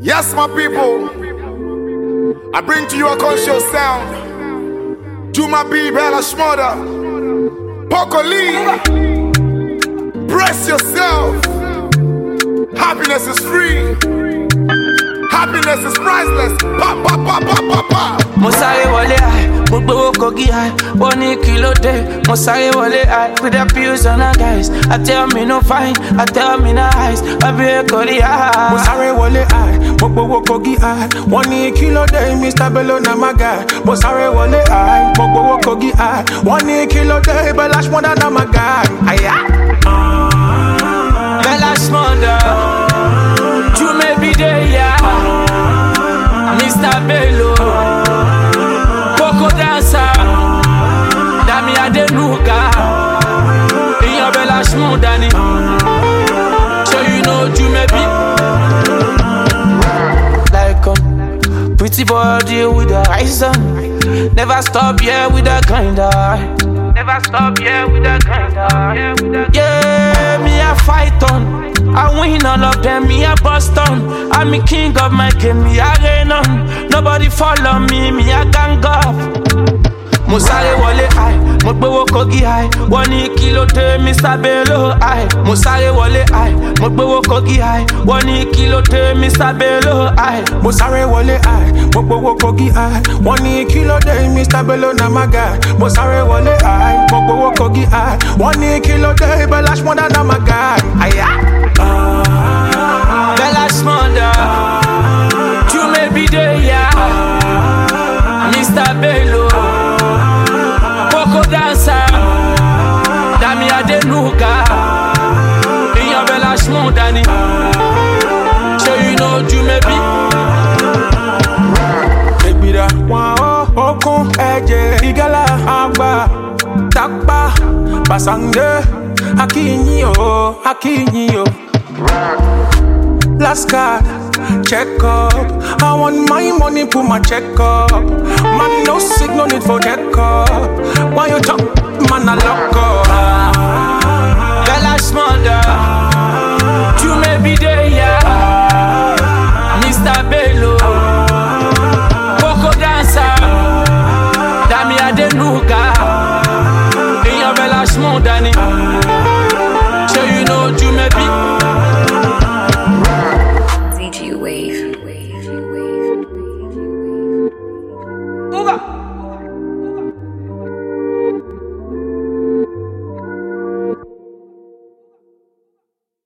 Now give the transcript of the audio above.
Yes, my people, I bring to you a conscious sound. Juma B, Bella Shmurda, Poco Lee. Brace yourself. Happiness is free. Happiness is priceless. Pa pa pa pa pa pa. Mo sáré wọlé high, mo gbowó kogi high. 1 kilo day, mo sáré wọlé high. With the pills on the guys, I tell me no fine, I tell me no eyes. I be a kogi high. Mo sáré wọlé high, mo gbowó kogi high. 1 kilo day, Mr. Bello na my guy. Mo sáré wọlé high, mo gbowó kogi high. 1 kilo day, Bella Shmurda na my guy. Bella Shmurda, you may be there, yeah. Mr. Bello, Coco dancer, Dami Adenuga, in your Bella Shmurda ni. So you know you may be like pretty body with the eyes on. Never stop, yeah, with the grinder. Never stop, yeah, with the grinder. Yeah, me a fight on. I win all of them, me a bust on. I'm the king of my game, me a reign on. Nobody follow me, me a gang up. Mo sáré wọlé high, mo gbowó kogi high. 1 kilo day, Mr. Bello high. Mo sáré wọlé high, mo gbowó kogi high. 1 kilo day, Mr. Bello high. Mo sáré wọlé high, mo gbowó kogi high. 1 kilo day, Mr. Bello na my guy. Mo sáré wọlé high, mo gbowó kogi high. 1 kilo day, Bella Shmurda na my guy. Bella Shmurda, you may be there, yeah. Mr. Bello, Coco dancer, Dami Adenuga, in your Bella Shmurda ni. So you know you may be. Baby da, okun eje, igala agba, takba, basange, akinyi yo. Last card, check up. I want my money, put my check up. Man, no signal, need for check up. Why you talk, man, I lock up. Bella Shmurda.